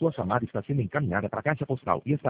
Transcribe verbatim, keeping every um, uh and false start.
Sua chamada está sendo encaminhada para a caixa postal e está